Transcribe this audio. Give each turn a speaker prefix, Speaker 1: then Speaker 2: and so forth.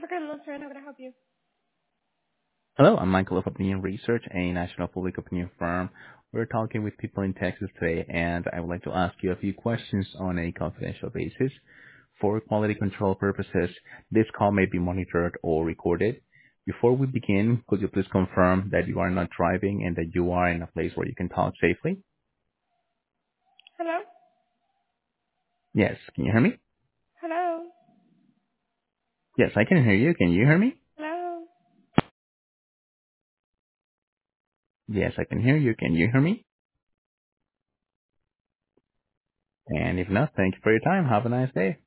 Speaker 1: African Lutheran, how can I help you?
Speaker 2: Hello, I'm Michael of Opinion Research, a national public opinion firm. We're talking with people in Texas today, and I would like to ask you a few questions on a confidential basis. For quality control purposes, this call may be monitored or recorded. Before we begin, could you please confirm that you are not driving and that you are in a place where you can talk safely?
Speaker 1: Hello?
Speaker 2: Yes, can you hear me?
Speaker 1: Hello?
Speaker 2: Yes, I can hear you. Can you hear me?
Speaker 1: Hello?
Speaker 2: Yes, I can hear you. Can you hear me? And if not, thank you for your time. Have a nice day.